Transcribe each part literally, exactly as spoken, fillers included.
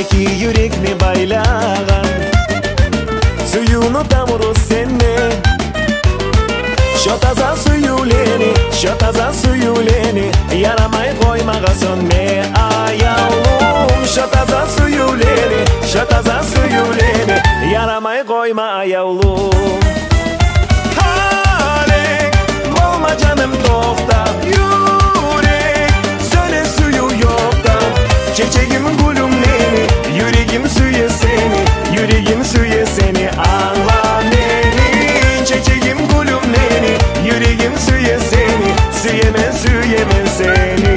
iki yürekni baylagan suyunu tamuru senne Şo taza suyuleni, şo taza suyuleni Yaramay koymagason me ayavlum Şo taza suyuleni, şo taza suyuleni Yaramay koyma ayavlum Halek, olma canım tokta Yürek, söyle suyu yok da Çiçeğim gülüm neni, yüreğim suya seni Yüreğim suya seni, anla beni Çiçeğim gülüm neni, yüreğim suya seni Suyemem, suyemem seni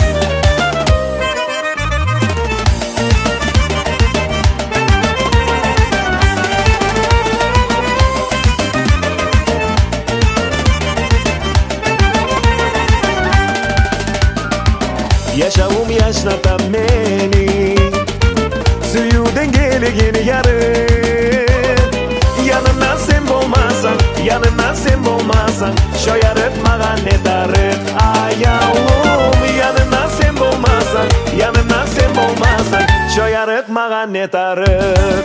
Yaşavum yaşlatan beni Suyu dengelegeni yarın Yanımdan sen olmazsan Yanımdan sen olmazsan Şo yaratmagan ne tarık Ayavlum Yanımdan sen olmazsan Yanımdan sen olmazsan Şo yaratmagan ne tarık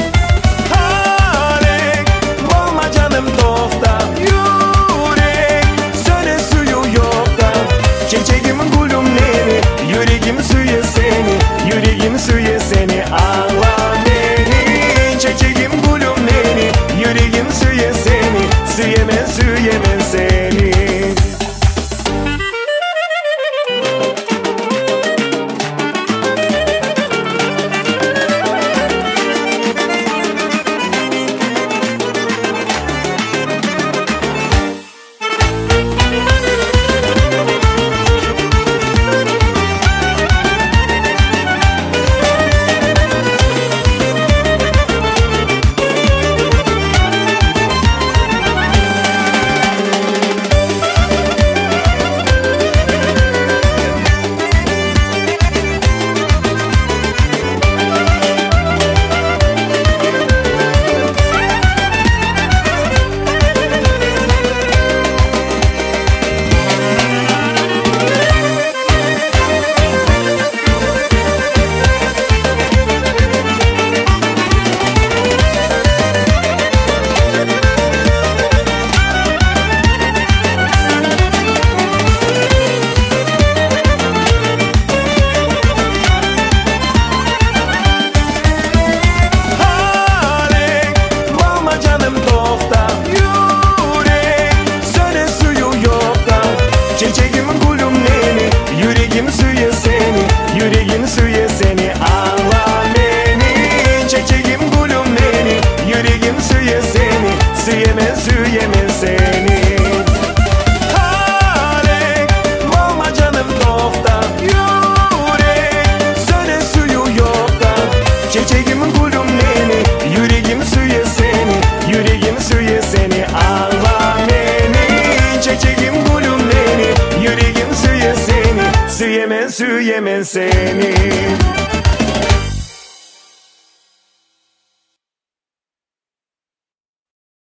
Halek olma canım tokta Yürek söyle suyu yok da Çiçeğim gülüm neni Yüreğim suya seni Yüreğim suya seni Anla beni Çiçeğim gülüm neni Yüreğim suya seni Suyemem suyemem seni Yüreğim suya seni Anla beni Çiçeğim gülüm neni Yüreğim suya seni Suyemem suyemem seni Halek olma canım tokta Yürek söyle suyu yok da Çiçeğim gülüm neni Yüreğim suya seni Yüreğim suya seni Anla beni Çiçeğim gülüm neni Yüreğim suya seni Suyemem suyemem seni